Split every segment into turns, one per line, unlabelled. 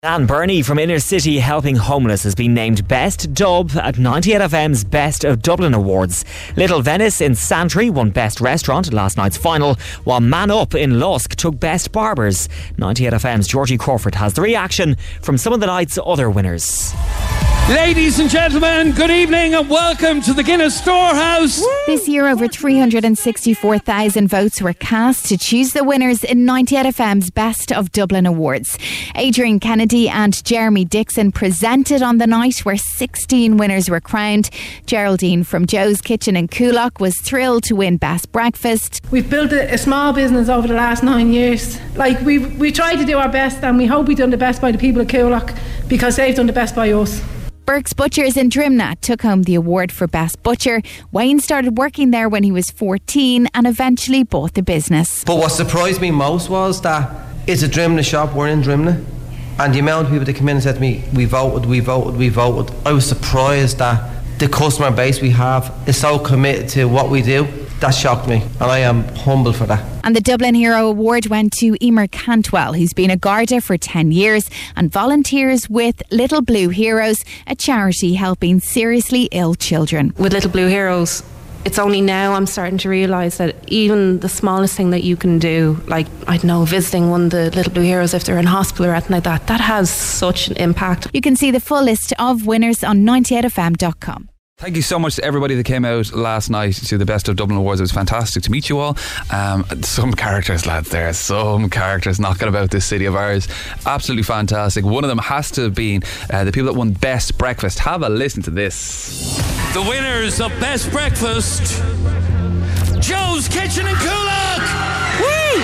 Dan Burney from Inner City Helping Homeless has been named Best Dub at 98FM's Best of Dublin Awards. Little Venice in Santry won Best Restaurant at last night's final, while Man Up in Lusk took Best Barbers. 98FM's Georgie Crawford has the reaction from some of the night's other winners.
Ladies and gentlemen, good evening and welcome to the Guinness Storehouse.
This year, over 364,000 votes were cast to choose the winners in 98FM's Best of Dublin Awards. Adrian Kennedy and Jeremy Dixon presented on the night, where 16 winners were crowned. Geraldine from Joe's Kitchen in Coolock was thrilled to win Best Breakfast.
We've built a small business over the last 9 years. We tried to do our best, and we hope we've done the best by the people of Coolock, because they've done the best by us.
Burke's Butchers in Drimnagh took home the award for Best Butcher. Wayne started working there when he was 14 and eventually bought the business.
But what surprised me most was that it's a Drimnagh shop, we're in Drimnagh, and the amount of people that came in and said to me, we voted. I was surprised that the customer base we have is so committed to what we do. That shocked me, and I am humble for that.
And the Dublin Hero Award went to Emer Cantwell, who's been a Garda for 10 years and volunteers with Little Blue Heroes, a charity helping seriously ill children.
With Little Blue Heroes, it's only now I'm starting to realise that even the smallest thing that you can do, like, I don't know, visiting one of the Little Blue Heroes if they're in hospital or anything like that, that has such an impact.
You can see the full list of winners on 98fm.com.
Thank you so much to everybody that came out last night to the Best of Dublin Awards. It was fantastic to meet you all. Some characters, lads, there. Some characters knocking about this city of ours. Absolutely fantastic. One of them has to have been the people that won Best Breakfast. Have a listen to this.
The winners of Best Breakfast, Joe's Kitchen in Coolock.
Woo!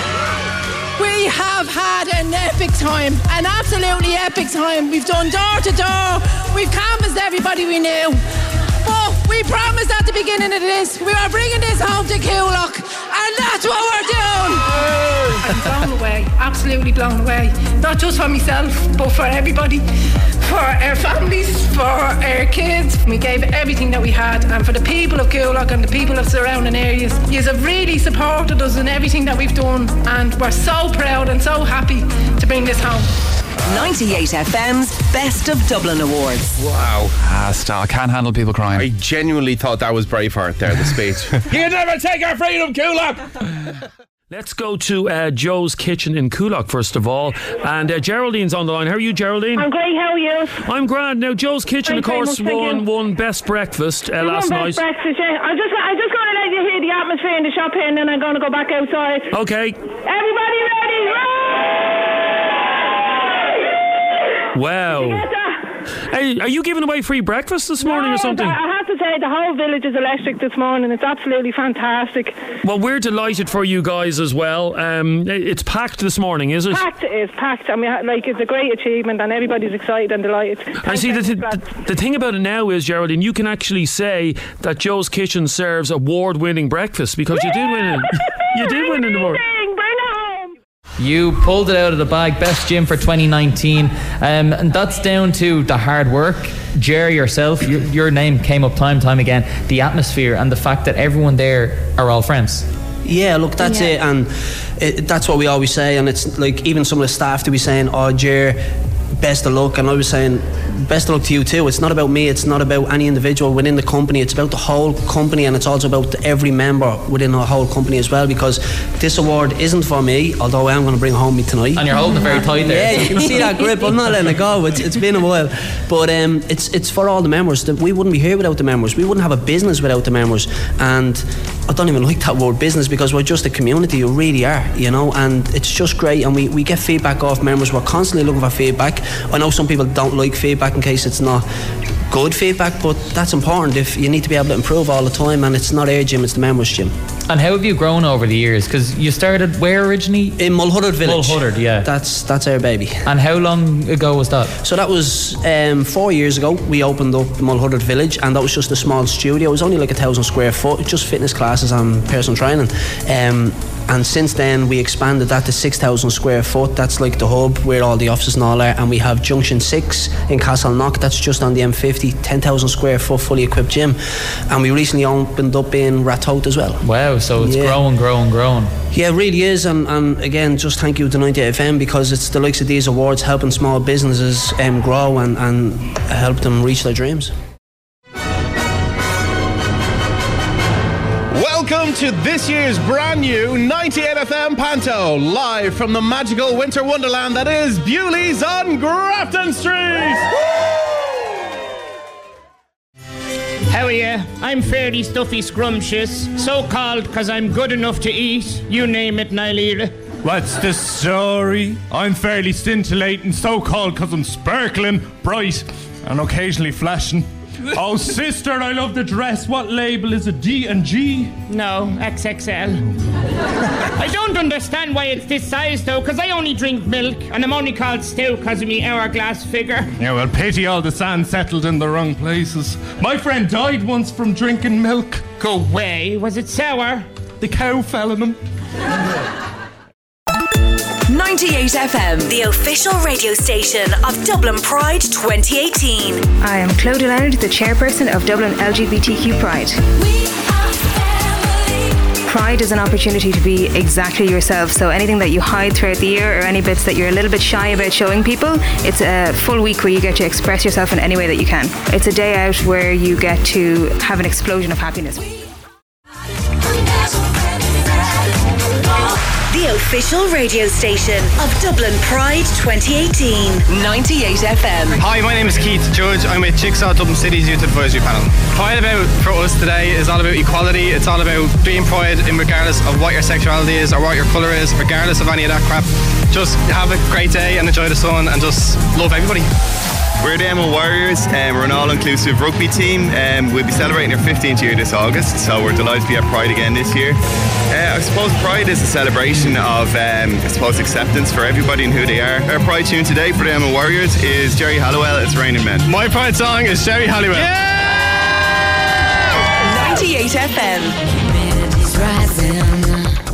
We have had an epic time, an absolutely epic time. We've done door to door. We've canvassed everybody we knew. But we promised at the beginning of this, we are bringing this home to Coolock, and that's what we're doing. I'm blown away, absolutely blown away. Not just for myself, but for everybody, for our families, for our kids. We gave everything that we had, and for the people of Coolock and the people of surrounding areas, you have really supported us in everything that we've done, and we're so proud and so happy to bring this home.
98FM's Best of Dublin Awards.
Wow. I can't handle people crying.
I genuinely thought that was Braveheart there, the speech. You never take our freedom, Coolock!
Let's go to Joe's Kitchen in Coolock first of all. And Geraldine's on the line. How are you, Geraldine?
I'm great, how are you?
I'm grand. Now, Joe's Kitchen, of course, won Best Breakfast last night.
Best Breakfast, yeah. I'm just going to let you hear the atmosphere in the shop here, and then I'm going to go back outside.
Okay.
Everybody ready?
Wow. Hey, are you giving away free breakfast this morning or something?
I have to say, the whole village is electric this morning. It's absolutely fantastic.
Well, we're delighted for you guys as well. It's packed this morning, is it?
Packed, it is packed. I mean, it's a great achievement, and everybody's excited and delighted.
I see. The thing about it now is, Geraldine, you can actually say that Joe's Kitchen serves award-winning breakfast, because you did win it. You did win an award.
You pulled it out of the bag, best gym for 2019, and that's down to the hard work. Jerry, yourself, your name came up time and time again. The atmosphere and the fact that everyone there are all friends.
Yeah, look, that's it, and that's what we always say. And it's like, even some of the staff to be saying, "Oh, Jer, best of luck," and I was saying, best of luck to you too. It's not about me, it's not about any individual within the company, it's about the whole company, and it's also about every member within the whole company as well, because this award isn't for me, although I am going to bring it home me tonight.
And you're holding it very tight there.
Yeah, you can see that grip. I'm not letting it go. It's been a while, but it's for all the members. We wouldn't be here without the members. We wouldn't have a business without the members. And I don't even like that word business, because we're just a community. You really are, you know, and it's just great. And we get feedback off members. We're constantly looking for feedback. I know some people don't like feedback in case it's not good feedback, but that's important. If you need to be able to improve all the time, and it's not our gym, it's the members' gym.
And how have you grown over the years? Because you started where originally?
In Mulhuddard Village.
Mulhuddard, yeah.
That's our baby.
And how long ago was that?
So that was 4 years ago. We opened up Mulhuddard Village, and that was just a small studio. It was only like 1,000 square foot, just fitness classes and personal training. And since then we expanded that to 6,000 square foot. That's like the hub where all the offices and all are. And we have Junction 6 in Castleknock. That's just on the M50, 10,000 square foot fully equipped gym. And we recently opened up in Ratoath as well.
Wow, now, so it's growing.
Yeah, it really is, and again, just thank you to 98 FM, because it's the likes of these awards helping small businesses grow and help them reach their dreams.
Welcome to this year's brand new 98 FM Panto, live from the magical winter wonderland that is Bewley's on Grafton Street.
How are you? I'm fairly stuffy scrumptious, so called because I'm good enough to eat. You name it and I'll eat it.
What's the story? I'm fairly scintillating, so called because I'm sparkling, bright, and occasionally flashing. Oh, sister, I love the dress. What label is it? D&G?
No, XXL. I don't understand why it's this size, though, because I only drink milk, and I'm only called stout because of me hourglass figure.
Yeah, well, pity all the sand settled in the wrong places. My friend died once from drinking milk.
Go away. Was it sour?
The cow fell in him.
98 FM, the official radio station of Dublin Pride 2018.
I am Clodagh Leonard, the chairperson of Dublin LGBTQ Pride. Pride is an opportunity to be exactly yourself, so anything that you hide throughout the year or any bits that you're a little bit shy about showing people, it's a full week where you get to express yourself in any way that you can. It's a day out where you get to have an explosion of happiness.
The official radio station of Dublin Pride 2018. 98 FM.
Hi, my name is Keith Judge. I'm with Jigsaw Dublin City's Youth Advisory Panel. Pride for us today is all about equality. It's all about being Pride in regardless of what your sexuality is or what your colour is, regardless of any of that crap. Just have a great day and enjoy the sun and just love everybody.
We're the Emma Warriors, and we're an all-inclusive rugby team. We'll be celebrating our 15th year this August, so we're delighted to be at Pride again this year. I suppose Pride is a celebration of, acceptance for everybody and who they are. Our Pride tune today for the Emma Warriors is Jerry Halliwell, It's Raining Men.
My Pride song is Jerry Halliwell.
Yeah! 98 FM.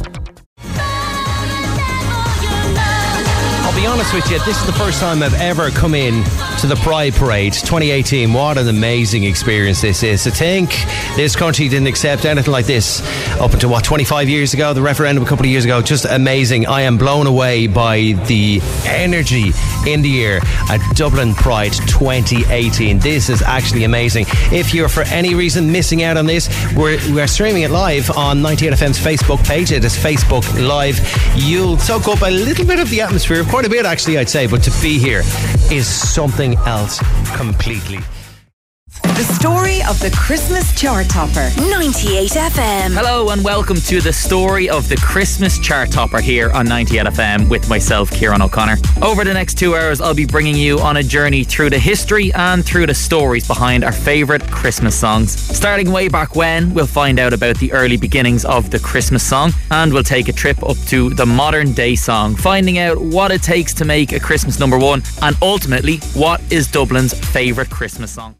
I'll be honest with you, this is the first time I've ever come in to the Pride Parade 2018. What an amazing experience this is. To think this country didn't accept anything like this up until 25 years ago, the referendum a couple of years ago. Just amazing. I am blown away by the energy in the air at Dublin Pride 2018. This is actually amazing. If you're for any reason missing out on this, we're streaming it live on 98 FM's Facebook page. It is Facebook Live. You'll soak up a little bit of the atmosphere, quite a bit actually, I'd say, but to be here is something else completely.
The story of the Christmas chart topper. 98 FM.
Hello and welcome to the story of the Christmas chart topper here on 98 FM with myself, Kieran O'Connor. Over the next 2 hours, I'll be bringing you on a journey through the history and through the stories behind our favourite Christmas songs. Starting way back when, we'll find out about the early beginnings of the Christmas song, and we'll take a trip up to the modern day song, finding out what it takes to make a Christmas number one, and ultimately, what is Dublin's favourite Christmas song.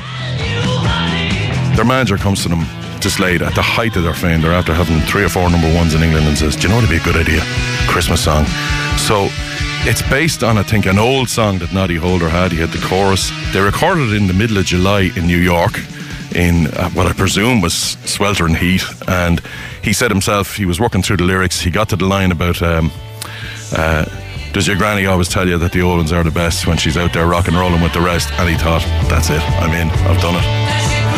Their manager comes to them this late at the height of their fame. They're after having 3 or 4 number ones in England and says, do you know what would be a good idea? Christmas song. So it's based on, I think, an old song that Noddy Holder had. He had the chorus. They recorded it in the middle of July in New York in what I presume was sweltering heat. And he said himself, he was working through the lyrics. He got to the line about does your granny always tell you that the old ones are the best when she's out there rock and rolling with the rest? And he thought, that's it, I'm in, I've done it.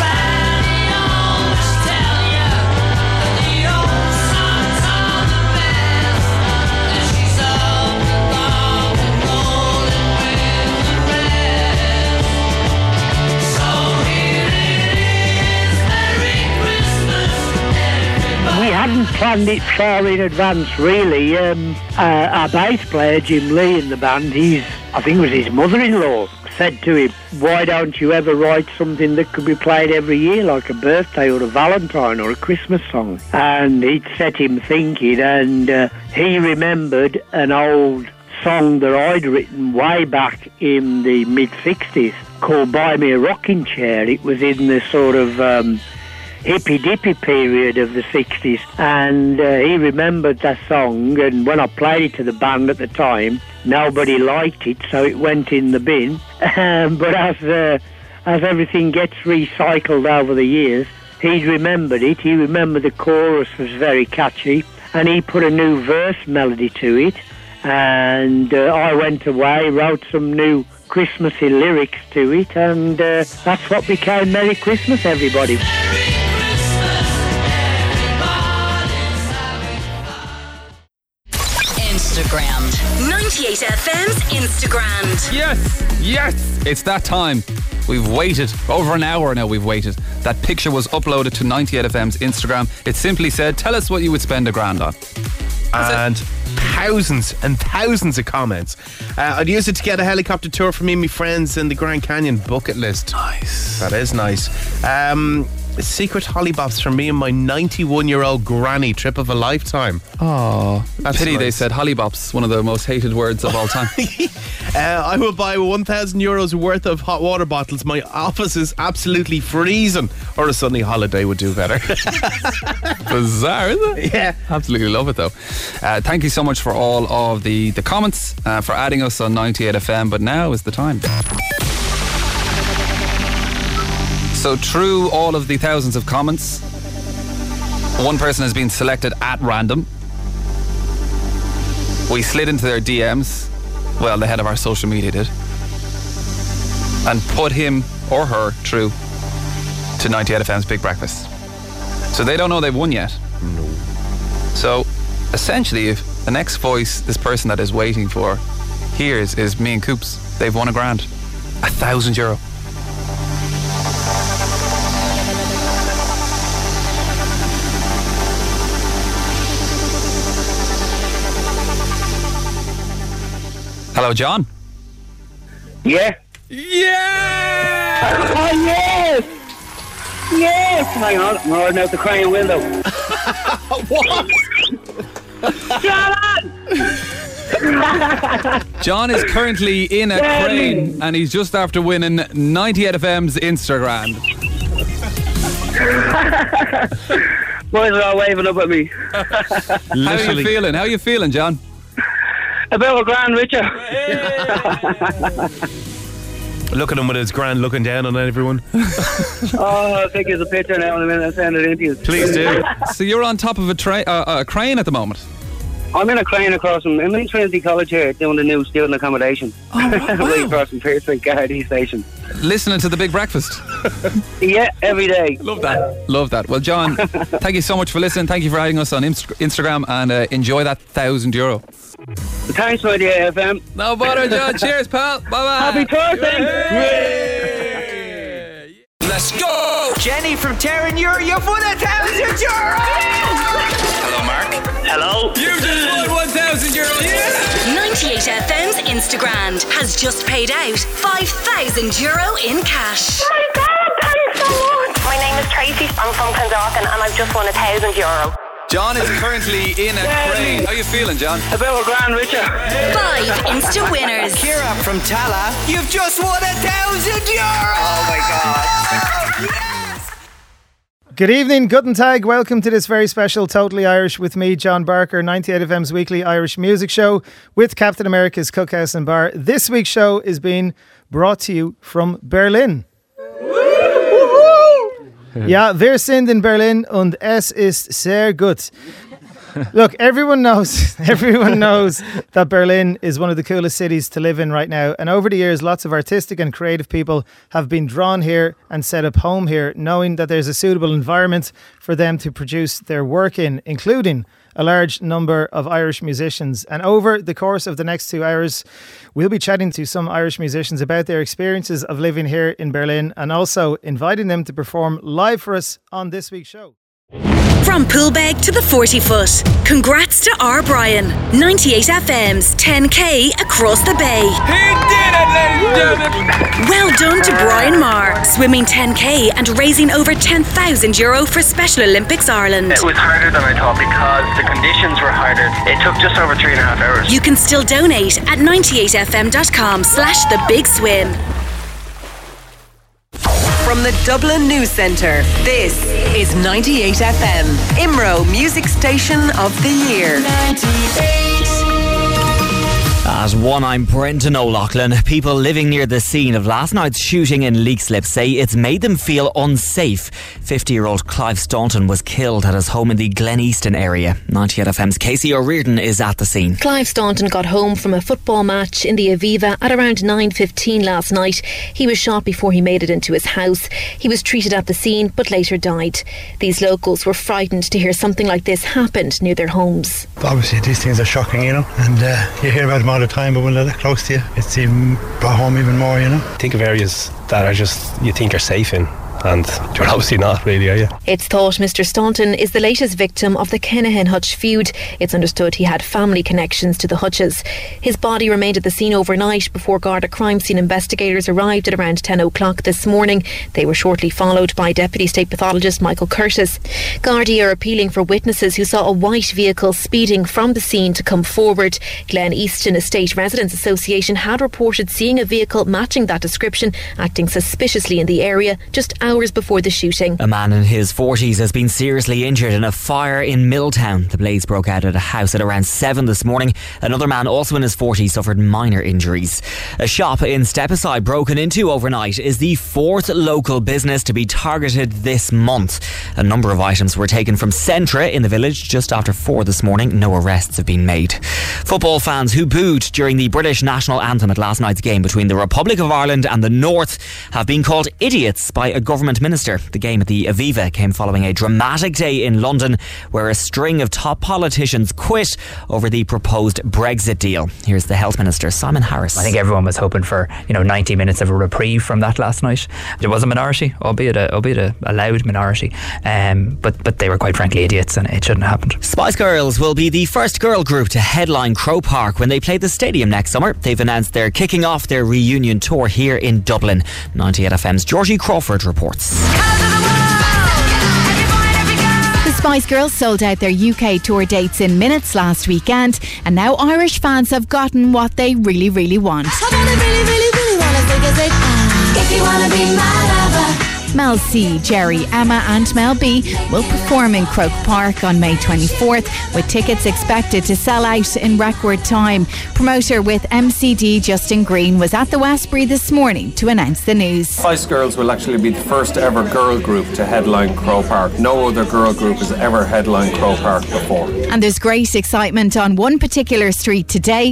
Planned it far in advance, really. Our bass player, Jim Lee, in the band, I think it was his mother-in-law, said to him, why don't you ever write something that could be played every year, like a birthday or a Valentine or a Christmas song? And it set him thinking, and he remembered an old song that I'd written way back in the mid-60s called Buy Me a Rocking Chair. It was in the sort of hippy-dippy period of the 60s, and he remembered that song, and when I played it to the band at the time, nobody liked it, so it went in the bin. But as everything gets recycled over the years, he'd remembered it. He remembered the chorus was very catchy, and he put a new verse melody to it. And I went away, wrote some new Christmassy lyrics to it, and that's what became Merry Christmas, everybody.
Instagrammed. 98 FM's Instagrammed.
Yes, it's that time. We've waited over an hour now. We've waited. That picture was uploaded to 98 FM's Instagram. It simply said, "Tell us what you would spend $1,000 on."
And thousands and thousands of comments. I'd use it to get a helicopter tour for me and my friends in the Grand Canyon bucket list.
Nice.
That is nice. Secret hollybops for me and my 91-year-old granny. Trip of a lifetime.
Oh,
That's
pity
nice.
they said hollybops, one of the most hated words of all time.
I will buy €1,000 worth of hot water bottles. My office is absolutely freezing. Or a sunny holiday would do better.
Bizarre, isn't it?
Yeah.
Absolutely love it though. Thank you so much for all of the comments, for adding us on 98 FM. But now is the time. So through all of the thousands of comments, one person has been selected at random. We slid into their DMs, well, the head of our social media did, and put him or her through to 98 FM's Big Breakfast. So they don't know they've won yet.
No.
So essentially, if the next voice this person that is waiting for hears is me and Coops, they've won €1,000. €1,000. Hello, John.
Yeah.
Yeah!
Oh, yes! Yes! Hang on, I'm holding out the crying window.
What?
John is currently in a crane and he's just after winning 98 FM's Instagram.
Boys are all waving up at me.
How are you feeling? How are you feeling, John?
About $1,000 richer.
Look at him with his grand looking down on everyone.
Oh, I'll take you as a picture now in a minute and send it in to you.
Please do. So you're on top of a crane at the moment?
I'm in a crane across from, I'm in Trinity College here doing the new student accommodation.
Oh, wow.
Right across from Pierce Street Gardaí Station.
Listening to the Big Breakfast.
Yeah, every day.
Love that. Love that. Well, John, thank you so much for listening. Thank you for adding us on Instagram and enjoy that €1,000.
Thanks, 98 FM.
No bother, John. Cheers, pal. Bye-bye.
Happy Thursday.
Let's go! Jenny from Terranure, you've won €1,000! Hello, Mark.
Hello.
You just won €1,000! Yeah!
98 FM's Instagram has just paid out €5,000 in cash.
Oh my God, thanks so much.
My name is Tracy. I'm from Clondalkin and I've just won €1,000.
John is currently in a crane. How are you feeling, John?
About $1,000 richer.
5 instant winners.
Kira from Tala, you've just won €1,000! Oh my God. Yes!
Good evening, Guten Tag. Welcome to this very special Totally Irish with me, John Barker, 98 FM's weekly Irish music show with Captain America's Cookhouse and Bar. This week's show is being brought to you from Berlin. Ja, wir sind in Berlin und es ist sehr gut. Look, everyone knows that Berlin is one of the coolest cities to live in right now. And over the years, lots of artistic and creative people have been drawn here and set up home here, knowing that there's a suitable environment for them to produce their work in, including a large number of Irish musicians. And over the course of the next 2 hours, we'll be chatting to some Irish musicians about their experiences of living here in Berlin and also inviting them to perform live for us on this week's show.
From Poolbeg to the 40-foot, congrats to R. Brian. 98 FM's 10K across the bay.
He did it, ladies and gentlemen!
Well done to Brian Marr, swimming 10K and raising over €10,000 for Special Olympics Ireland.
It was harder than I thought because the conditions were harder. It took just over 3.5 hours.
You can still donate at 98fm.com/thebigswim.
From the Dublin News Centre, this is 98 FM, IMRO Music Station of the Year. 98.
At 1, I'm Brendan O'Loughlin. People living near the scene of last night's shooting in Leixlip say it's made them feel unsafe. 50-year-old Clive Staunton was killed at his home in the Glen Easton area. 98FM's Casey O'Riordan is at the scene.
Clive Staunton got home from a football match in the Aviva at around 9:15 last night. He was shot before he made it into his house. He was treated at the scene but later died. These locals were frightened to hear something like this happened near their homes.
Obviously these things are shocking, you know, and you hear about them all the time, but when they're that close to you, it's even brought home even more, you know.
Think of areas that are just, you think you're safe in, and you're obviously not really, are you?
It's thought Mr Staunton is the latest victim of the Kinahan-Hutch feud. It's understood he had family connections to the Hutches. His body remained at the scene overnight before Garda crime scene investigators arrived at around 10 o'clock this morning. They were shortly followed by Deputy State Pathologist Michael Curtis. Gardaí are appealing for witnesses who saw a white vehicle speeding from the scene to come forward. Glen Easton Estate Residents Association had reported seeing a vehicle matching that description acting suspiciously in the area just hours before the shooting.
A man in his 40s has been seriously injured in a fire in Milltown. The blaze broke out at a house at around 7 this morning. Another man, also in his 40s, suffered minor injuries. A shop in Stepaside broken into overnight is the 4th local business to be targeted this month. A number of items were taken from Centra in the village just after 4 this morning. No arrests have been made. Football fans who booed during the British national anthem at last night's game between the Republic of Ireland and the North have been called idiots by a government minister. The game at the Aviva came following a dramatic day in London where a string of top politicians quit over the proposed Brexit deal. Here's the Health Minister, Simon Harris.
I think everyone was hoping for 90 minutes of a reprieve from that last night. There was a minority, albeit a loud minority, but they were quite frankly idiots, and it shouldn't have happened.
Spice Girls will be the first girl group to headline Croke Park when they play the stadium next summer. They've announced they're kicking off their reunion tour here in Dublin. 98FM's Georgie Crawford reports.
The Spice Girls sold out their UK tour dates in minutes last weekend, and now Irish fans have gotten what they really, really want. If you wanna be my lover. Mel C, Jerry, Emma and Mel B will perform in Croke Park on May 24th, with tickets expected to sell out in record time. Promoter with MCD Justin Green was at the Westbury this morning to announce the news.
Spice Girls will actually be the first ever girl group to headline Croke Park. No other girl group has ever headlined Croke Park before.
And there's great excitement on one particular street today.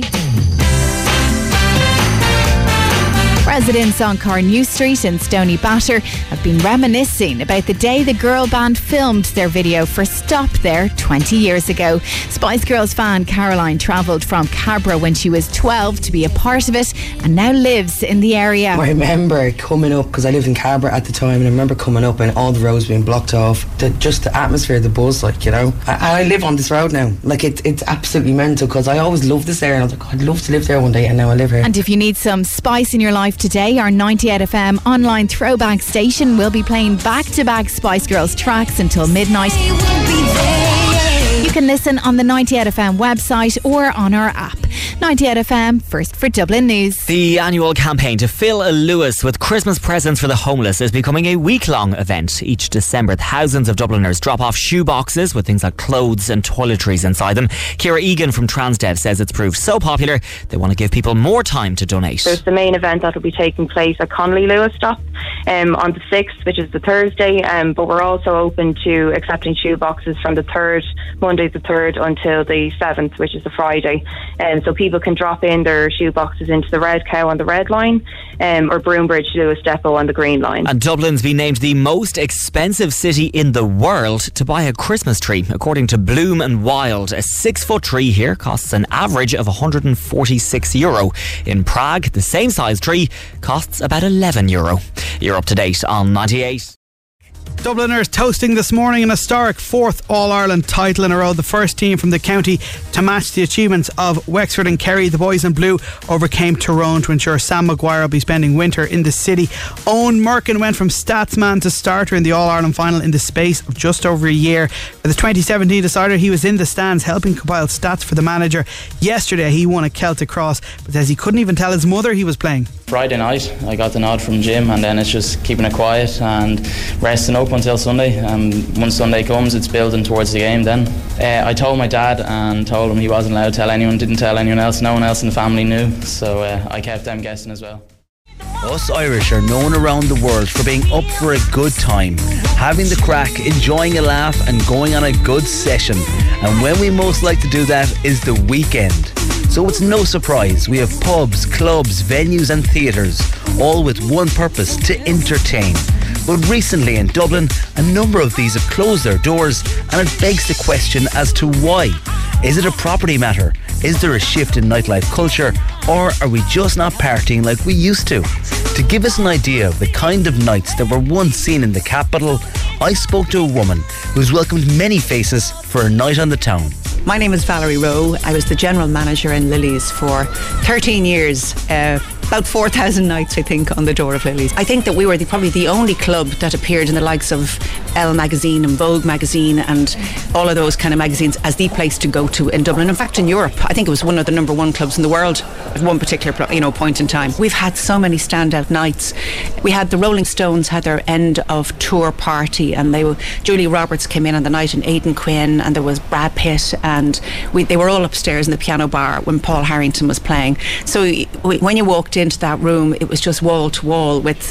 Residents on Carnew Street in Stony Batter have been reminiscing about the day the girl band filmed their video for Stop There 20 years ago. Spice Girls fan Caroline travelled from Cabra when she was 12 to be a part of it and now lives in the area.
I remember coming up, because I lived in Cabra at the time, and I remember coming up and all the roads being blocked off. Just the atmosphere, the buzz, I live on this road now. It's absolutely mental, because I always loved this area and I was like, I'd love to live there one day, and now I live here.
And if you need some spice in your life today, our 98FM online throwback station will be playing back-to-back Spice Girls tracks until midnight. You can listen on the 98FM website or on our app. 98FM, first for Dublin News.
The annual campaign to fill a Lewis with Christmas presents for the homeless is becoming a week-long event. Each December, thousands of Dubliners drop off shoe boxes with things like clothes and toiletries inside them. Ciara Egan from Transdev says it's proved so popular they want to give people more time to donate.
There's the main event that will be taking place at Connolly Lewis Stop on the 6th, which is the Thursday, but we're also open to accepting shoe boxes from the 3rd, Monday the 3rd, until the 7th, which is the Friday. So people can drop in their shoe boxes into the Red Cow on the Red Line, or Broombridge Lewis Depot on the Green Line.
And Dublin's been named the most expensive city in the world to buy a Christmas tree. According to Bloom and Wild, a 6-foot tree here costs an average of €146. In Prague, the same size tree costs about €11. You're up to date on 98.
Dubliners toasting this morning an historic 4th All-Ireland title in a row. The first team from the county to match the achievements of Wexford and Kerry. The boys in blue overcame Tyrone to ensure Sam Maguire will be spending winter in the city. Owen Merkin went from statsman to starter in the All-Ireland final in the space of just over a year. For the 2017 decider, he was in the stands helping compile stats for the manager. Yesterday he won a Celtic Cross, but says he couldn't even tell his mother he was playing.
Friday night, I got the nod from Jim, and then it's just keeping it quiet and resting up until Sunday. Once Sunday comes, it's building towards the game then. I told my dad and told him he wasn't allowed to tell anyone, didn't tell anyone else, no one else in the family knew, so I kept them guessing as well.
Us Irish are known around the world for being up for a good time, having the crack, enjoying a laugh and going on a good session. And when we most like to do that is the weekend. So it's no surprise we have pubs, clubs, venues and theatres, all with one purpose, to entertain. But recently in Dublin, a number of these have closed their doors, and it begs the question as to why. Is it a property matter? Is there a shift in nightlife culture? Or are we just not partying like we used to? To give us an idea of the kind of nights that were once seen in the capital, I spoke to a woman who's welcomed many faces for a night on the town.
My name is Valerie Rowe. I was the general manager in Lily's for 13 years. About 4,000 nights, I think, on the door of Lily's. I think that we were probably the only club that appeared in the likes of Elle magazine and Vogue magazine and all of those kind of magazines as the place to go to in Dublin. In fact, in Europe, I think it was one of the number one clubs in the world at one particular point in time. We've had so many standout nights. We had the Rolling Stones had their end of tour party, and Julia Roberts came in on the night, and Aidan Quinn, and there was Brad Pitt, and they were all upstairs in the piano bar when Paul Harrington was playing. So when you walked into that room, it was just wall to wall with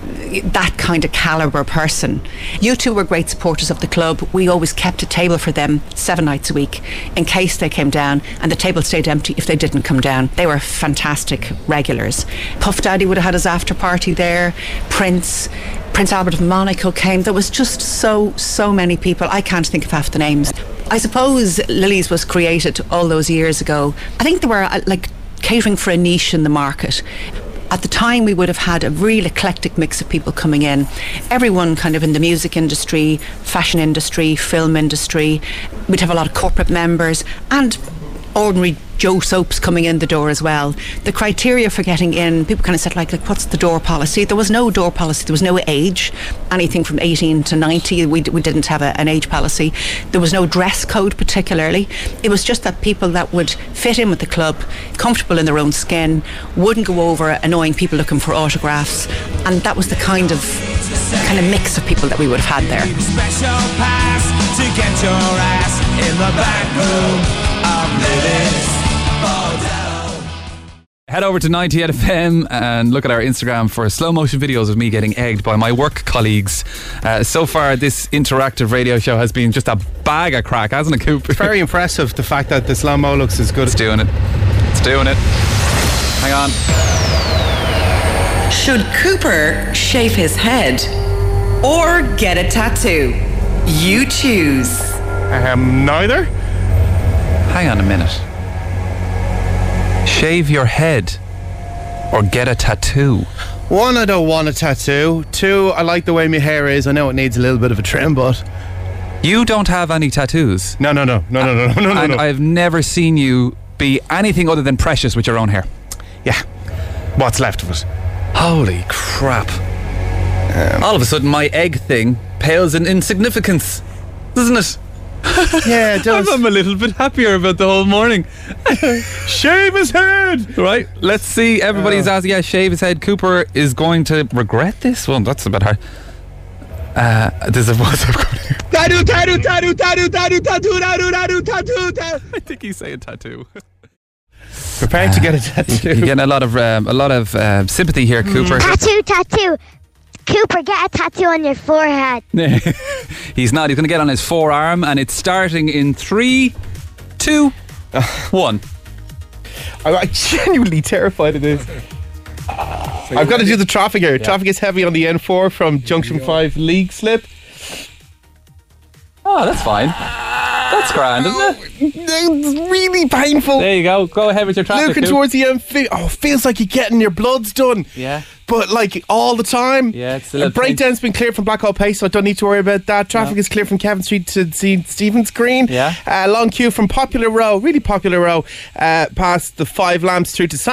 that kind of calibre person. U2 were great supporters of the club. We always kept a table for them 7 nights a week in case they came down, and the table stayed empty if they didn't come down. They were fantastic regulars. Puff Daddy would have had his after party there. Prince Albert of Monaco came. There was just so many people. I can't think of half the names. I suppose Lily's was created all those years ago. I think they were catering for a niche in the market. At the time, we would have had a real eclectic mix of people coming in. Everyone kind of in the music industry, fashion industry, film industry. We'd have a lot of corporate members and ordinary Joe Soaps coming in the door as well. The criteria for getting in, people kind of said like what's the door policy? There was no door policy. There was no age. Anything from 18 to 90, we didn't have an age policy. There was no dress code particularly. It was just that people that would fit in with the club, comfortable in their own skin, wouldn't go over annoying people looking for autographs, and that was the kind of mix of people that we would have had there.
Special pass to get your ass in the back room of Lily's.
Head over to 98FM and look at our Instagram for slow motion videos of me getting egged by my work colleagues. So far, this interactive radio show has been just a bag of crack, hasn't it, Coop?
It's very impressive, the fact that the slow mo looks as good.
It's doing it. Hang on.
Should Cooper shave his head or get a tattoo? You choose.
Neither.
Hang on a minute. Shave your head or get a tattoo?
1, I don't want a tattoo. 2, I like the way my hair is. I know it needs a little bit of a trim, but...
You don't have any tattoos?
No.
And I've never seen you be anything other than precious with your own hair.
Yeah. What's left of it?
Holy crap. All of a sudden my egg thing pales in insignificance, doesn't it?
Yeah, it does.
I'm a little bit happier about the whole morning.
Shave his head!
Right, let's see. Everybody's asking, yeah, shave his head. Cooper is going to regret this one. That's a bit hard. There's a WhatsApp coming here.
Tattoo.
I think he's saying tattoo.
Prepared to get a tattoo.
You're getting a lot of sympathy here, Cooper.
Tattoo. Cooper, get a tattoo on your forehead.
He's not. He's going to get on his forearm, and it's starting in 3, 2, 1.
I'm genuinely terrified of this. I've got to do the traffic here. Yeah. Traffic is heavy on the N4 from Junction 5 League Slip.
Oh, that's fine. That's grand, isn't it?
It's really painful.
There you go. Go ahead with your traffic.
Looking towards the M50. Feels like you're getting your bloods done.
Yeah.
But all the time.
Yeah, it's a little
breakdown's been cleared from Blackhall Pace, so I don't need to worry about that. Traffic is clear from Kevin Street to Stephen's Green.
Yeah.
Long queue from Popular Row, really Popular Row, past the 5 Lamps through to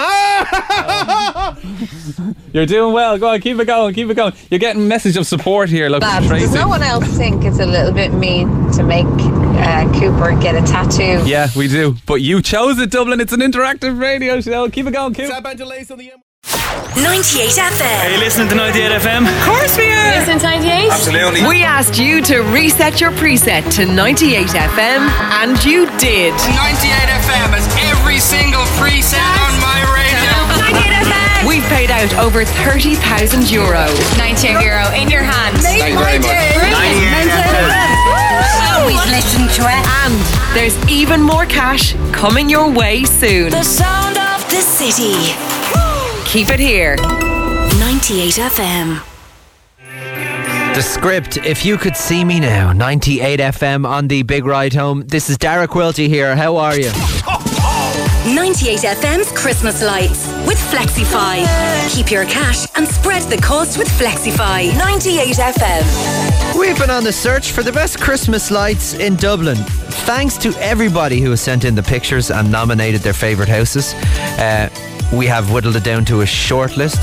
You're doing well. Go on, keep it going. You're getting a message of support here. Look,
does no one else think it's a little bit mean to make Cooper get a tattoo?
Yeah, we do. But you chose it, Dublin. It's an interactive radio show. Keep it going, Coop.
Delays on the
98 FM.
Are you listening to 98 FM?
Of course we are.
Listen to 98?
Absolutely.
We asked you to reset your preset to 98 FM, and you did.
98 FM has every single preset on my radio.
98 FM. We've paid out over €30,000.
€98 in your hand.
Thank you very much.
98 FM.
Always listen to it. And there's even more cash coming your way soon.
The sound of the city.
Keep it here.
98 FM.
The script, If You Could See Me Now, 98 FM on the big ride home. This is Dara Quilty here. How are you?
98 FM's Christmas lights with Flexify. Keep your cash and spread the cost with Flexify. 98 FM.
We've been on the search for the best Christmas lights in Dublin. Thanks to everybody who has sent in the pictures and nominated their favourite houses. We have whittled it down to a short list.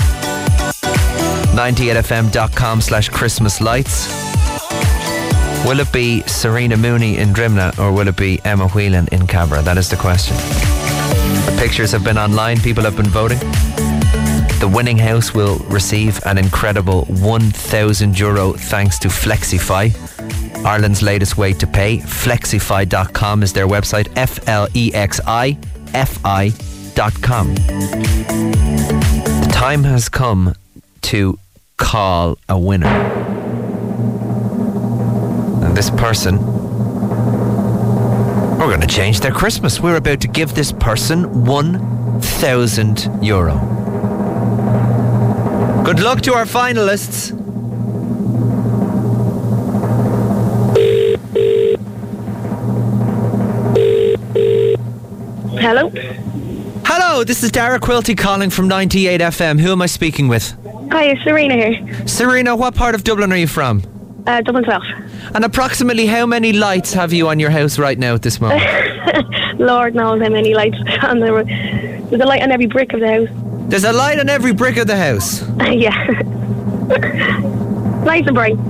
98fm.com/Christmas lights. Will it be Serena Mooney in Drimna or will it be Emma Whelan in Cabra? That is the question. The pictures have been online, people have been voting. The winning house will receive an incredible €1,000 thanks to Flexify, Ireland's latest way to pay. Flexify.com is their website, FLEXIFI.com. The time has come to call a winner. And this person, we're going to change their Christmas. We're about to give this person €1,000. Good luck to our finalists.
Hello?
Hello, this is Dara Quilty calling from 98 FM. Who am I speaking with?
Hi, it's Serena here.
Serena, what part of Dublin are you from?
Dublin South.
And approximately how many lights have you on your house right now at this moment?
Lord knows how many lights on there. There's a light on every brick of the house.
There's a light on every brick of the house?
Yeah. Nice and bright.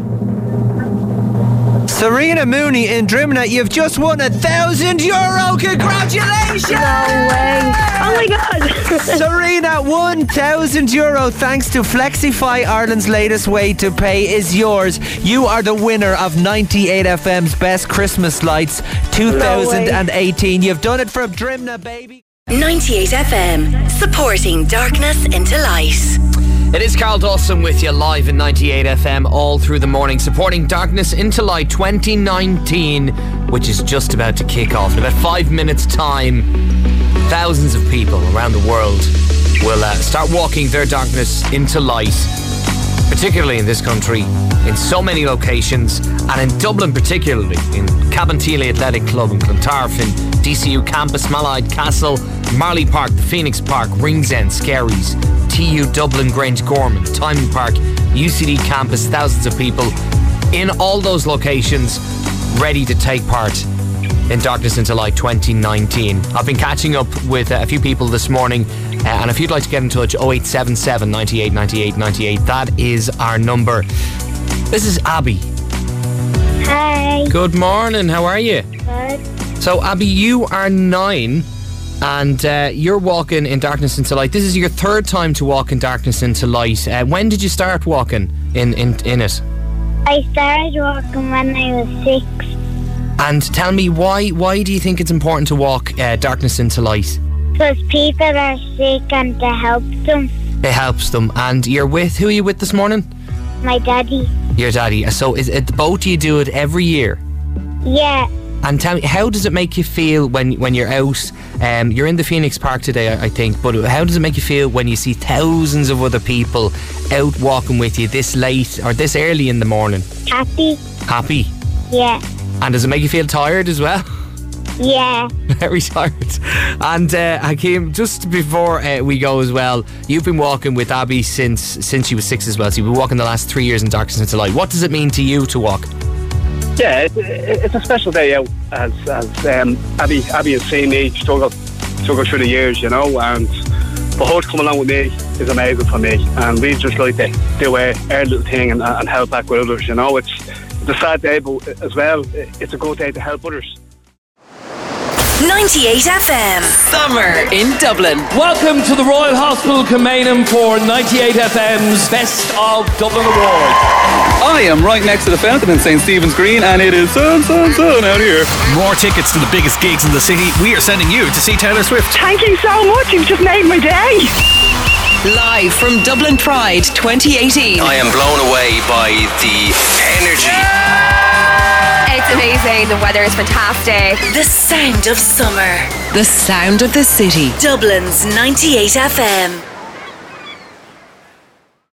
Serena Mooney in Drimna, you've just won €1,000. Congratulations!
No way. Oh my God.
Serena, €1,000 thanks to Flexify, Ireland's latest way to pay, is yours. You are the winner of 98 FM's Best Christmas Lights 2018. You've done it from Drimna, baby.
98 FM, supporting darkness into light.
It is Carl Dawson with you live in 98 FM all through the morning, supporting Darkness into Light 2019, which is just about to kick off. In about 5 minutes' time, thousands of people around the world will start walking their darkness into light, particularly in this country, in so many locations, and in Dublin particularly, in Cabinteely Athletic Club, in Clontarf, in DCU Campus, Malahide Castle, Marley Park, the Phoenix Park, Ringsend, Skerries, TU Dublin, Grange Gorman, Timon Park, UCD Campus. Thousands of people in all those locations ready to take part in Darkness into Light 2019. I've been catching up with a few people this morning, and if you'd like to get in touch, 0877 98 98 98, that is our number. This is Abby.
Hi.
Good morning, how are you?
Good.
So Abby, you are 9 and you're walking in Darkness into Light. This is your third time to walk in Darkness into Light. When did you start walking in it?
I started walking when I was 6.
And tell me, why do you think it's important to walk Darkness into Light?
Because people are sick and it helps them.
It helps them. And you're with, who are you with this morning?
My daddy.
Your daddy. So is it the both of you do it every year?
Yeah.
And tell me, how does it make you feel when you're out? You're in the Phoenix Park today, I think, but how does it make you feel when you see thousands of other people out walking with you this late or this early in the morning?
Happy.
Happy?
Yeah.
And does it make you feel tired as well?
Yeah.
Very tired. And Hakeem, just before we go as well, you've been walking with Abby since she was 6 as well, so you've been walking the last 3 years in Darkness into Light. What does it mean to you to walk?
Yeah, it's a special day out, as Abby has seen me struggle through the years, you know, and for her to come along with me is amazing for me, and we just like to do our little thing and help back with others, you know. It's a sad day, but as well, it's a good day to help others.
98 FM. Summer in Dublin.
Welcome to the Royal Hospital Kilmainham for 98 FM's Best of Dublin Award.
I am right next to the fountain in St. Stephen's Green, and it is sun out here.
More tickets to the biggest gigs in the city. We are sending you to see Taylor Swift.
Thank you so much. You've just made my day.
Live from Dublin Pride 2018.
I am blown away by the energy.
It's amazing. The weather is fantastic.
The sound of summer.
The sound of the city.
Dublin's 98 FM.